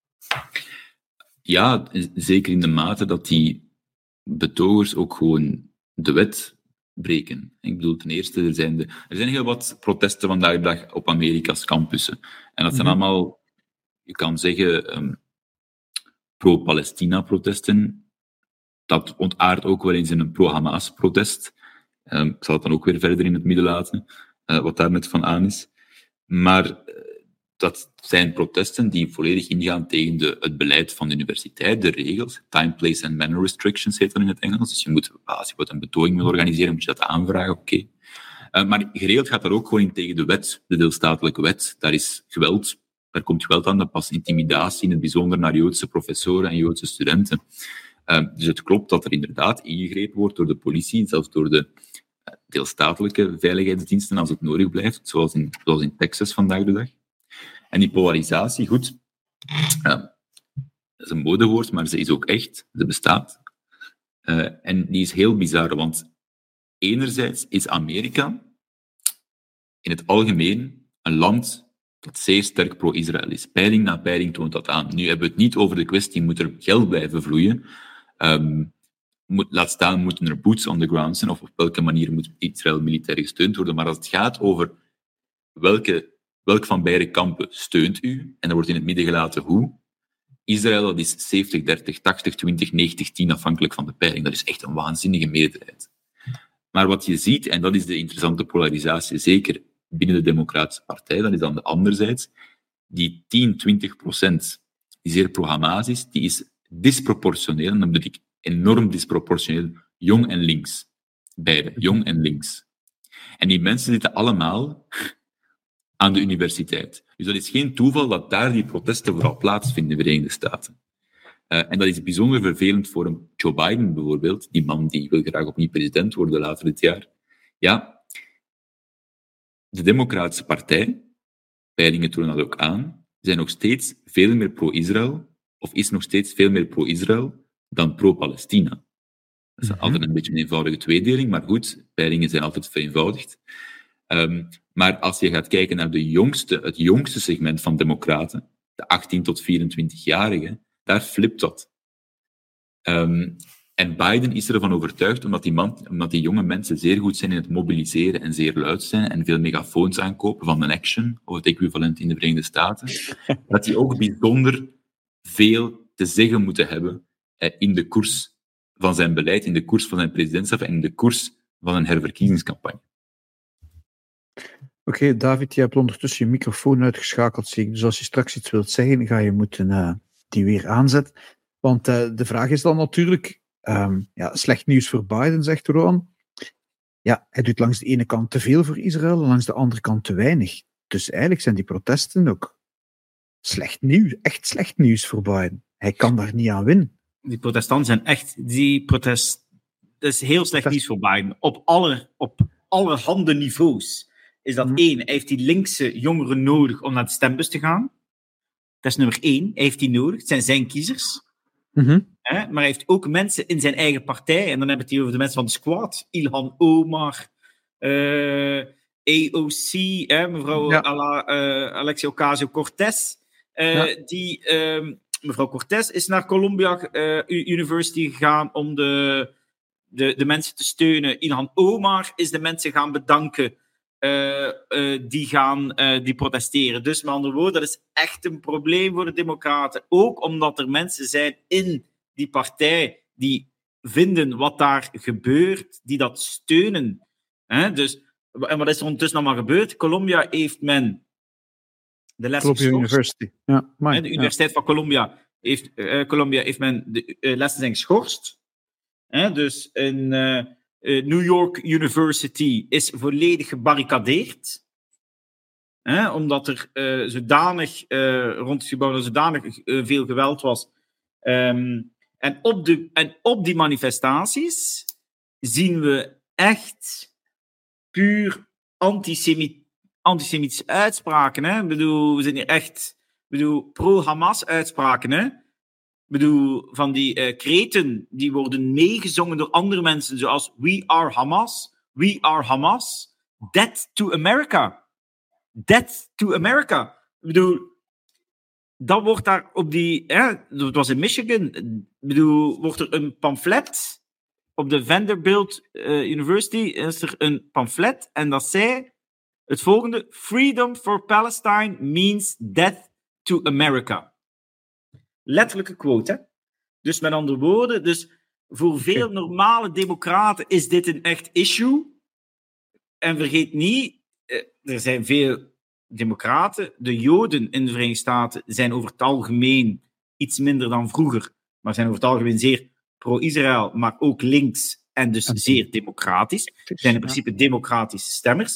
Speaker 3: Ja, zeker in de mate dat die betogers ook gewoon de wet breken. Ik bedoel, ten eerste, er zijn, de, er zijn heel wat protesten vandaag de dag op Amerika's campussen. En dat zijn mm-hmm. allemaal, je kan zeggen, um, pro-Palestina-protesten. Dat ontaardt ook wel eens in een pro-Hamas-protest. Um, ik zal het dan ook weer verder in het midden laten, uh, wat daar net van aan is. Maar uh, dat zijn protesten die volledig ingaan tegen de, het beleid van de universiteit, de regels. Time, place and manner restrictions heet dat in het Engels. Dus je moet, als je wat een betoging wil organiseren, moet je dat aanvragen, oké. Okay. Uh, maar geregeld gaat dat ook gewoon in tegen de wet, de deelstatelijke wet. Daar is geweld, daar komt geweld aan, dat past intimidatie, in het bijzonder naar Joodse professoren en Joodse studenten. Uh, dus het klopt dat er inderdaad ingegrepen wordt door de politie, zelfs door de uh, deelstatelijke veiligheidsdiensten, als het nodig blijft, zoals in, zoals in Texas vandaag de dag. En die polarisatie, goed, uh, dat is een modewoord, maar ze is ook echt, ze bestaat. Uh, en die is heel bizar, want enerzijds is Amerika in het algemeen een land dat zeer sterk pro-Israël is. Peiling na peiling toont dat aan. Nu hebben we het niet over de kwestie, moet er geld blijven vloeien? Um, moet, laat staan, moeten er boots on the ground zijn, of op welke manier moet Israël militair gesteund worden. Maar als het gaat over welke, welk van beide kampen steunt u, en er wordt in het midden gelaten hoe, Israël, dat is zeventig dertig, tachtig twintig, negentig tien, afhankelijk van de peiling. Dat is echt een waanzinnige meerderheid. Maar wat je ziet, en dat is de interessante polarisatie, zeker binnen de Democratische Partij, dat is dan de anderzijds, die tien, twintig procent die zeer pro-Hamas is, die is disproportioneel, en dan bedoel ik enorm disproportioneel, jong en links. Beide, jong en links. En die mensen zitten allemaal aan de universiteit. Dus dat is geen toeval dat daar die protesten vooral plaatsvinden in de Verenigde Staten. Uh, en dat is bijzonder vervelend voor een Joe Biden bijvoorbeeld, die man die wil graag opnieuw president worden later dit jaar. Ja, de Democratische Partij, peilingen tonen dat ook aan, zijn nog steeds veel meer pro-Israël, of is nog steeds veel meer pro-Israël dan pro-Palestina. Dat is mm-hmm. altijd een beetje een eenvoudige tweedeling, maar goed, peilingen zijn altijd vereenvoudigd. Um, maar als je gaat kijken naar de jongste, het jongste segment van democraten, de achttien tot vierentwintig-jarigen, daar flipt dat. Um, en Biden is ervan overtuigd, omdat die, man, omdat die jonge mensen zeer goed zijn in het mobiliseren en zeer luid zijn en veel megafoons aankopen van een Action, of het equivalent in de Verenigde Staten, dat die ook bijzonder veel te zeggen moeten hebben eh, in de koers van zijn beleid, in de koers van zijn presidentschap en in de koers van een herverkiezingscampagne.
Speaker 1: Oké, okay, David, je hebt ondertussen je microfoon uitgeschakeld, zie ik. Dus als je straks iets wilt zeggen, ga je moeten uh, die weer aanzetten. Want uh, de vraag is dan natuurlijk, um, ja, slecht nieuws voor Biden, zegt Rowan. Ja, hij doet langs de ene kant te veel voor Israël en langs de andere kant te weinig. Dus eigenlijk zijn die protesten ook slecht nieuws, echt slecht nieuws voor Biden. Hij kan daar niet aan winnen.
Speaker 2: Die protestanten zijn echt, die protest, dat is heel slecht nieuws voor Biden. Op alle, op allerhande niveaus. Is dat mm. één, hij heeft die linkse jongeren nodig om naar de stembus te gaan. Dat is nummer één, hij heeft die nodig. Het zijn zijn kiezers.
Speaker 1: Mm-hmm.
Speaker 2: Hè? Maar hij heeft ook mensen in zijn eigen partij. En dan hebben we het hier over de mensen van de squad. Ilhan Omar, uh, A O C, hè, mevrouw ja. Ala, uh, Alexia Ocasio-Cortez. Uh, ja. Die um, mevrouw Cortez is naar Columbia uh, University gegaan om de, de, de mensen te steunen. Ilhan Omar is de mensen gaan bedanken uh, uh, die gaan uh, die protesteren. Dus met andere woorden, dat is echt een probleem voor de Democraten. Ook omdat er mensen zijn in die partij die vinden wat daar gebeurt, die dat steunen. Hè? Dus, en wat is er ondertussen allemaal gebeurd? Columbia heeft men de les
Speaker 1: Columbia
Speaker 2: geschorst.
Speaker 1: University. Ja,
Speaker 2: De Universiteit ja. van Columbia heeft, uh, Columbia heeft men de uh, lessen zijn geschorst. Uh, dus in uh, uh, New York University is volledig gebarricadeerd. Uh, omdat er uh, zodanig uh, rond het gebouw zodanig uh, veel geweld was. Um, en, op de, en op die manifestaties zien we echt puur antisemitisme. Antisemitische uitspraken, hè? Ik bedoel, we zijn hier echt, ik bedoel, pro-Hamas-uitspraken, hè? Ik bedoel, van die uh, kreten, die worden meegezongen door andere mensen, zoals We are Hamas, We are Hamas, Death to America, Death to America. Ik bedoel, dat wordt daar op die, hè? Dat was in Michigan, ik bedoel, wordt er een pamflet op de Vanderbilt uh, University, is er een pamflet, en dat zei het volgende: Freedom for Palestine means death to America. Letterlijke quote, hè? Dus met andere woorden, dus voor veel normale democraten is dit een echt issue. En vergeet niet, er zijn veel democraten. De Joden in de Verenigde Staten zijn over het algemeen iets minder dan vroeger, maar zijn over het algemeen zeer pro-Israël, maar ook links en dus zeer democratisch. Zijn in principe democratische stemmers.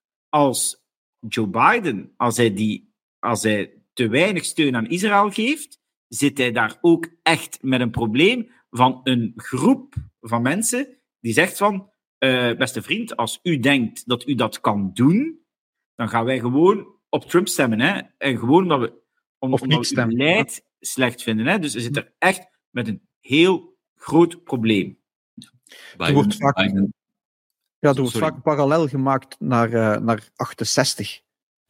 Speaker 2: Als Joe Biden, als hij, die, als hij te weinig steun aan Israël geeft, zit hij daar ook echt met een probleem van een groep van mensen die zegt van, uh, beste vriend, als u denkt dat u dat kan doen, dan gaan wij gewoon op Trump stemmen. Hè? En gewoon omdat we, om,
Speaker 1: of
Speaker 2: omdat
Speaker 1: niet
Speaker 2: we
Speaker 1: stemmen.
Speaker 2: beleid slecht vinden. Hè? Dus we zitten er echt met een heel groot probleem.
Speaker 1: Biden, er wordt vaak... Biden. Ja, er wordt Sorry. vaak parallel gemaakt naar, uh, naar achtenzestig.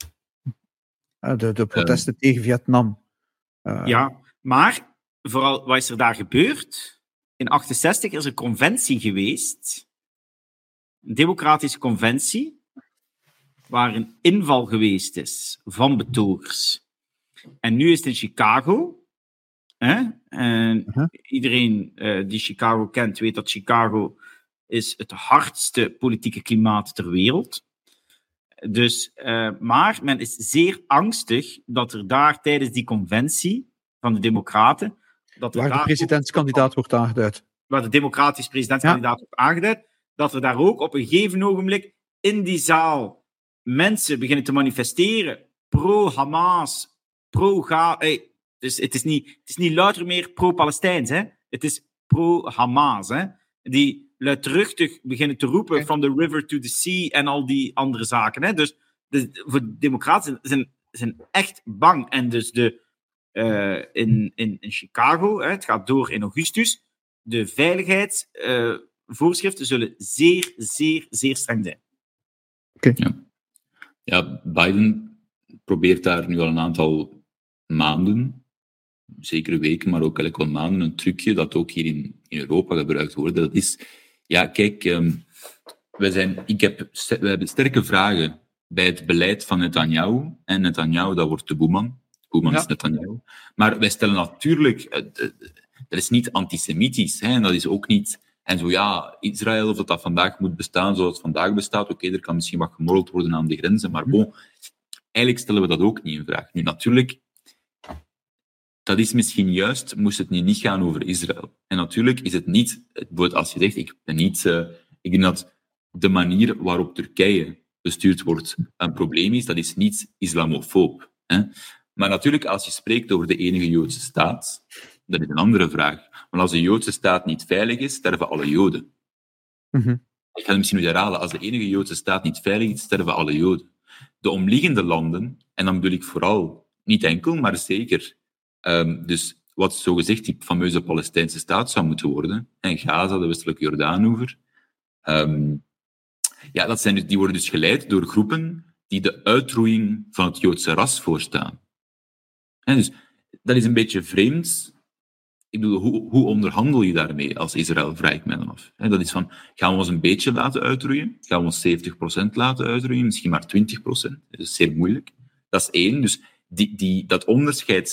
Speaker 1: Uh, de, de protesten uh, tegen Vietnam.
Speaker 2: Uh, ja, maar vooral wat is er daar gebeurd? In achtenzestig is er een conventie geweest, een democratische conventie, waar een inval geweest is van betogers. En nu is het in Chicago. Hè? En uh-huh. Iedereen uh, die Chicago kent, weet dat Chicago is het hardste politieke klimaat ter wereld. Dus, uh, maar men is zeer angstig dat er daar tijdens die conventie van de Democraten... Dat
Speaker 1: waar
Speaker 2: daar
Speaker 1: de presidentskandidaat
Speaker 2: ook,
Speaker 1: wordt aangeduid.
Speaker 2: Waar de democratisch presidentskandidaat ja. wordt aangeduid, dat er daar ook op een gegeven ogenblik in die zaal mensen beginnen te manifesteren pro-Hamas, pro-Ga... Hey, dus het is niet, het is niet louter meer pro-Palestijns, hè? Het is pro-Hamas, hè? Die luidruchtig beginnen te roepen okay. from the river to the sea en al die andere zaken. Hè? Dus de, voor de democraten zijn, zijn echt bang. En dus de, uh, in, in, in Chicago, hè, het gaat door in augustus, de veiligheidsvoorschriften uh, zullen zeer, zeer, zeer streng zijn.
Speaker 3: Okay. Ja. ja, Biden probeert daar nu al een aantal maanden, zeker weken, maar ook eigenlijk wel maanden, een trucje dat ook hier in, in Europa gebruikt wordt. Dat is, ja, kijk, um, wij zijn, ik heb, we hebben sterke vragen bij het beleid van Netanyahu. En Netanyahu, dat wordt de boeman. Boeman ja. is Netanyahu. Maar wij stellen natuurlijk, uh, uh, dat is niet antisemitisch, hè, en dat is ook niet, en zo ja, Israël, of dat dat vandaag moet bestaan zoals het vandaag bestaat, oké, okay, er kan misschien wat gemorreld worden aan de grenzen, maar bon, eigenlijk stellen we dat ook niet in vraag. Nu, natuurlijk, dat is misschien juist, moest het nu niet gaan over Israël. En natuurlijk is het niet, als je zegt, ik ben niet, uh, ik denk dat de manier waarop Turkije bestuurd wordt een probleem is, dat is niet islamofoob. Hè? Maar natuurlijk, als je spreekt over de enige Joodse staat, dat is een andere vraag. Want als de Joodse staat niet veilig is, sterven alle Joden.
Speaker 1: Mm-hmm.
Speaker 3: Ik ga het misschien nu herhalen, als de enige Joodse staat niet veilig is, sterven alle Joden. De omliggende landen, en dan bedoel ik vooral, niet enkel, maar zeker, Um, dus wat zogezegd die fameuze Palestijnse staat zou moeten worden, en Gaza, de westelijke Jordaanoever, um, ja, dat zijn, die worden dus geleid door groepen die de uitroeiing van het Joodse ras voorstaan. En dus dat is een beetje vreemd. Ik bedoel, hoe, hoe onderhandel je daarmee als Israël, vraag ik mij dan af. He, dat is van, gaan we ons een beetje laten uitroeien? Gaan we ons zeventig procent laten uitroeien? Misschien maar twintig procent? Dat is zeer moeilijk. Dat is één. Dus die, die, dat onderscheid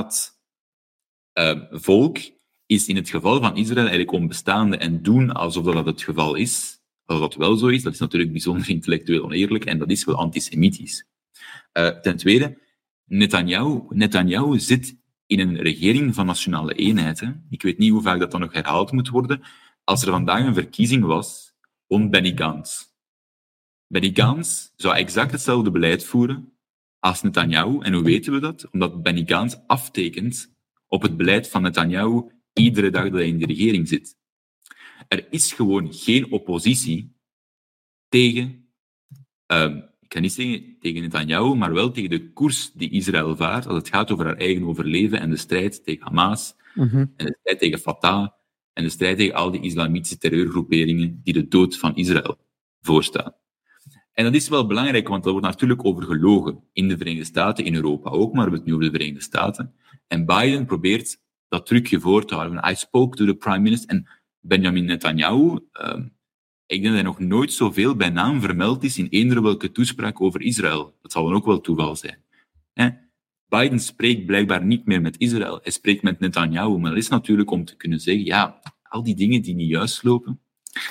Speaker 3: staat-volk uh, is in het geval van Israël eigenlijk onbestaande. En doen alsof dat het geval is, alsof dat wel zo is, dat is natuurlijk bijzonder intellectueel oneerlijk en dat is wel antisemitisch. Uh, ten tweede, Netanyahu, Netanyahu zit in een regering van nationale eenheid. Hè. Ik weet niet hoe vaak dat dan nog herhaald moet worden. Als er vandaag een verkiezing was om Benny Gantz. Benny Gantz zou exact hetzelfde beleid voeren als Netanyahu. En hoe weten we dat? Omdat Benny Gantz aftekent op het beleid van Netanyahu iedere dag dat hij in de regering zit. Er is gewoon geen oppositie tegen... Uh, Ik kan niet zeggen tegen Netanyahu, maar wel tegen de koers die Israël vaart als het gaat over haar eigen overleven en de strijd tegen Hamas,
Speaker 1: Mm-hmm.
Speaker 3: en de strijd tegen Fatah, en de strijd tegen al die islamitische terreurgroeperingen die de dood van Israël voorstaan. En dat is wel belangrijk, want er wordt natuurlijk over gelogen in de Verenigde Staten, in Europa ook, maar we hebben het nu over de Verenigde Staten. En Biden probeert dat trucje voor te houden. I spoke to the prime minister. En Benjamin Netanyahu... Uh, Ik denk dat hij nog nooit zoveel bij naam vermeld is in eender welke toespraak over Israël. Dat zal dan ook wel toeval zijn. Hè? Biden spreekt blijkbaar niet meer met Israël. Hij spreekt met Netanyahu. Maar dat is natuurlijk om te kunnen zeggen, ja, al die dingen die niet juist lopen.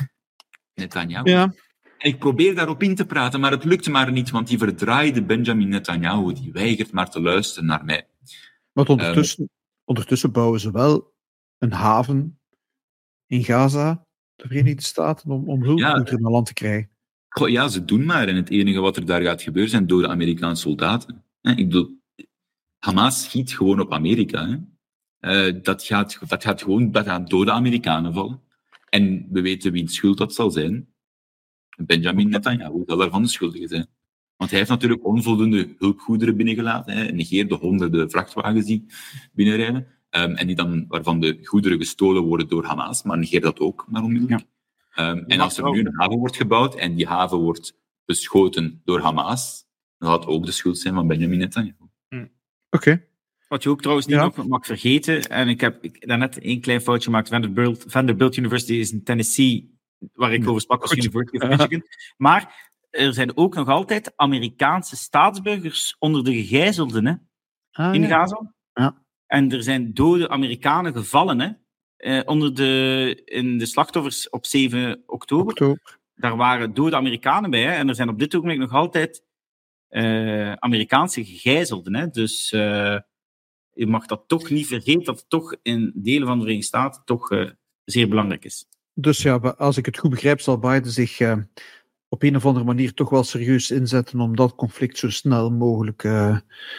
Speaker 3: Netanyahu.
Speaker 1: Ja.
Speaker 3: En ik probeer daarop in te praten, maar het lukt maar niet, want die verdraaide Benjamin Netanyahu, die weigert maar te luisteren naar mij.
Speaker 1: Maar ondertussen, um, ondertussen bouwen ze wel een haven in Gaza, de Verenigde Staten, om, om hulpgoederen ja, naar land te krijgen.
Speaker 3: Goh, ja, ze doen maar. En het enige wat er daar gaat gebeuren zijn dode Amerikaanse soldaten. Ik bedoel, Hamas schiet gewoon op Amerika. Hè. Uh, dat, gaat, dat gaat gewoon dat gaan dode Amerikanen vallen. En we weten wie de schuld dat zal zijn. Benjamin Netanyahu zal daarvan de schuldige zijn. Want hij heeft natuurlijk onvoldoende hulpgoederen binnengelaten. Hij negeerde honderden vrachtwagens die binnenrijden. Um, en die dan, waarvan de goederen gestolen worden door Hamas, maar negeer dat ook maar onmiddellijk. Ja. Um, en als er nu een haven wordt gebouwd en die haven wordt beschoten door Hamas, dan zal het ook de schuld zijn van Benjamin Netanyahu.
Speaker 1: Hm. Oké. Okay.
Speaker 2: Wat je ook trouwens niet ja. nog mag vergeten, en ik heb ik, daarnet één klein foutje gemaakt, Vanderbilt, Vanderbilt University is in Tennessee, waar ik over sprak als University of Michigan. Maar er zijn ook nog altijd Amerikaanse staatsburgers onder de gegijzelden hè, ah, in ja. Gaza.
Speaker 1: Ja.
Speaker 2: En er zijn dode Amerikanen gevallen hè, eh, onder de, in de slachtoffers op zeven oktober.
Speaker 1: oktober.
Speaker 2: Daar waren dode Amerikanen bij. Hè, en er zijn op dit ogenblik nog altijd uh, Amerikaanse gegijzelden. Hè, dus uh, je mag dat toch niet vergeten, dat het toch in delen van de Verenigde Staten toch uh, zeer belangrijk is.
Speaker 1: Dus ja, als ik het goed begrijp, zal Biden zich uh, op een of andere manier toch wel serieus inzetten om dat conflict zo snel mogelijk... Uh,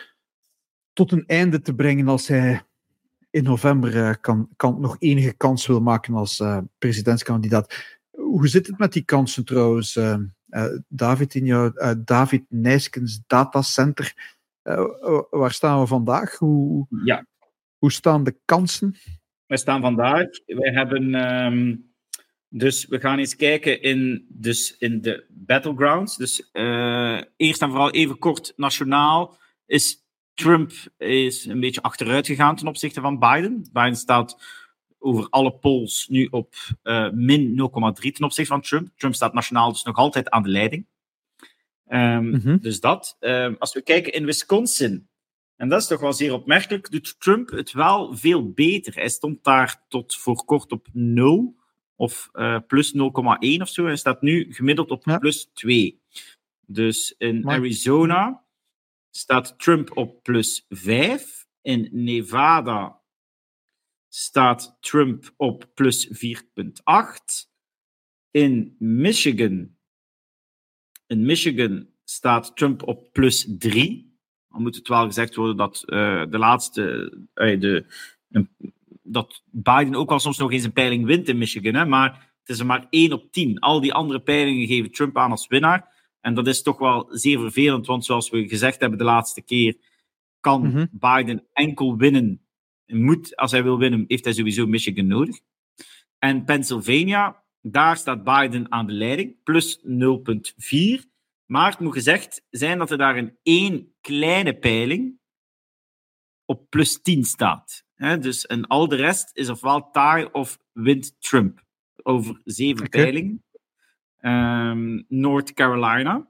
Speaker 1: tot een einde te brengen als hij in november uh, kan, kan nog enige kans wil maken als uh, presidentskandidaat. Hoe zit het met die kansen trouwens, uh, uh, David, in jouw uh, David Nijskens datacenter? Uh, waar staan we vandaag? Hoe,
Speaker 2: ja.
Speaker 1: hoe staan de kansen?
Speaker 2: Wij staan vandaag, wij hebben... Um, dus we gaan eens kijken in, dus in de battlegrounds. Dus uh, eerst en vooral even kort nationaal is... Trump is een beetje achteruit gegaan ten opzichte van Biden. Biden staat over alle polls nu op uh, min nul komma drie ten opzichte van Trump. Trump staat nationaal dus nog altijd aan de leiding. Um, mm-hmm. Dus dat. Um, als we kijken in Wisconsin, en dat is toch wel zeer opmerkelijk, doet Trump het wel veel beter. Hij stond daar tot voor kort op nul of uh, plus nul komma één of zo. Hij staat nu gemiddeld op ja. plus twee. Dus in maar... Arizona... staat Trump op plus vijf. In Nevada staat Trump op plus vier komma acht. In Michigan, in Michigan staat Trump op plus drie. Dan moet het wel gezegd worden dat uh, de laatste... Uh, de, uh, dat Biden ook al soms nog eens een peiling wint in Michigan. Hè, maar het is er maar één op tien. Al die andere peilingen geven Trump aan als winnaar. En dat is toch wel zeer vervelend, want zoals we gezegd hebben de laatste keer, kan mm-hmm. Biden enkel winnen. Moet, als hij wil winnen, heeft hij sowieso Michigan nodig. En Pennsylvania, daar staat Biden aan de leiding, plus nul komma vier. Maar het moet gezegd zijn dat er daar in één kleine peiling op plus tien staat. Hè? Dus, en al de rest is ofwel taai of wint Trump. Over zeven
Speaker 1: Okay.
Speaker 2: peilingen. Um, North Carolina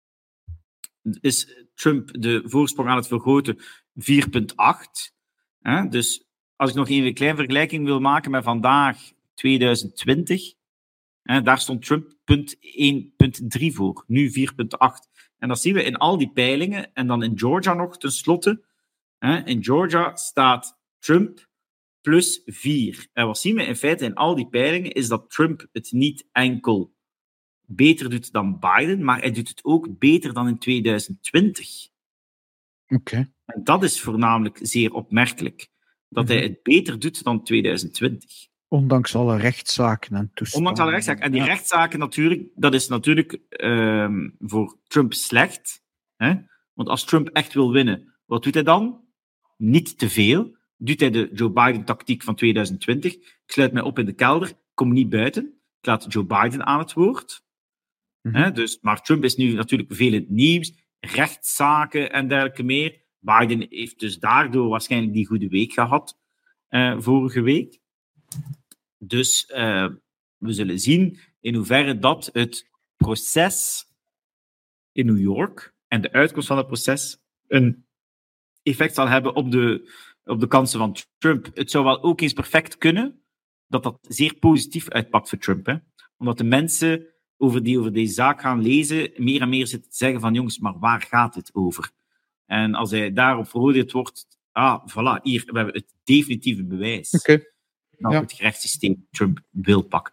Speaker 2: is Trump de voorsprong aan het vergroten vier komma acht. Hè? Dus als ik nog even een kleine vergelijking wil maken met vandaag, twintig twintig, hè, daar stond Trump één komma drie voor, nu vier komma acht. En dat zien we in al die peilingen. En dan in Georgia nog, tenslotte. Hè, in Georgia staat Trump plus vier. En wat zien we in feite in al die peilingen, is dat Trump het niet enkel beter doet dan Biden, maar hij doet het ook beter dan in twintig twintig.
Speaker 1: Oké. Okay.
Speaker 2: En dat is voornamelijk zeer opmerkelijk. Dat mm-hmm. hij het beter doet dan twintig twintig.
Speaker 1: Ondanks alle rechtszaken en toestanden.
Speaker 2: Ondanks alle rechtszaken. En die ja. rechtszaken natuurlijk, dat is natuurlijk um, voor Trump slecht. Hè? Want als Trump echt wil winnen, wat doet hij dan? Niet te veel. Doet hij de Joe Biden-tactiek van twintig twintig. Ik sluit mij op in de kelder, kom niet buiten. Ik laat Joe Biden aan het woord. Mm-hmm. Hè? Dus, maar Trump is nu natuurlijk veel in het nieuws. Rechtszaken en dergelijke meer. Biden heeft dus daardoor waarschijnlijk die goede week gehad. Uh, vorige week. Dus uh, we zullen zien in hoeverre dat het proces in New York en de uitkomst van het proces een effect zal hebben op de, op de kansen van Trump. Het zou wel ook eens perfect kunnen dat dat zeer positief uitpakt voor Trump. Hè? Omdat de mensen over die over deze zaak gaan lezen, meer en meer zitten te zeggen van jongens, maar waar gaat het over? En als hij daarop veroordeeld wordt, ah, voilà, hier, we hebben het definitieve bewijs.
Speaker 1: Okay.
Speaker 2: Dat ja. het gerechtssysteem Trump wil pakken.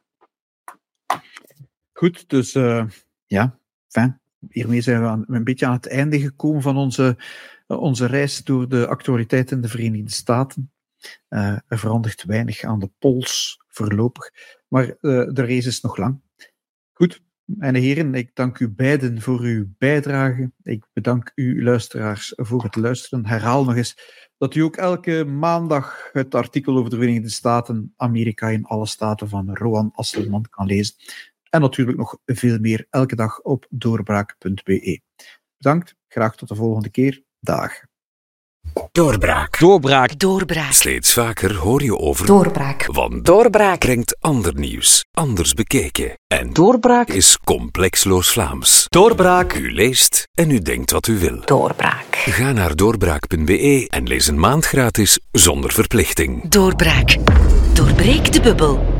Speaker 1: Goed, dus uh, ja, fijn. Hiermee zijn we aan, een beetje aan het einde gekomen van onze, uh, onze reis door de actualiteiten in de Verenigde Staten. Uh, er verandert weinig aan de pols voorlopig, maar uh, de race is nog lang. Goed, mijn heren, ik dank u beiden voor uw bijdrage. Ik bedank u, luisteraars, voor het luisteren. Herhaal nog eens dat u ook elke maandag het artikel over de Verenigde Staten, Amerika in alle staten van Rowan Asselman kan lezen. En natuurlijk nog veel meer elke dag op doorbraak punt b e. Bedankt, graag tot de volgende keer. Dag.
Speaker 4: Doorbraak.
Speaker 5: Doorbraak.
Speaker 4: Doorbraak. Steeds vaker hoor je over
Speaker 5: Doorbraak.
Speaker 4: Want
Speaker 5: Doorbraak
Speaker 4: brengt ander nieuws, anders bekeken. En
Speaker 5: Doorbraak
Speaker 4: is complexloos Vlaams.
Speaker 5: Doorbraak.
Speaker 4: U leest en u denkt wat u wil.
Speaker 5: Doorbraak.
Speaker 4: Ga naar doorbraak punt b e en lees een maand gratis zonder verplichting.
Speaker 5: Doorbraak. Doorbreek de bubbel.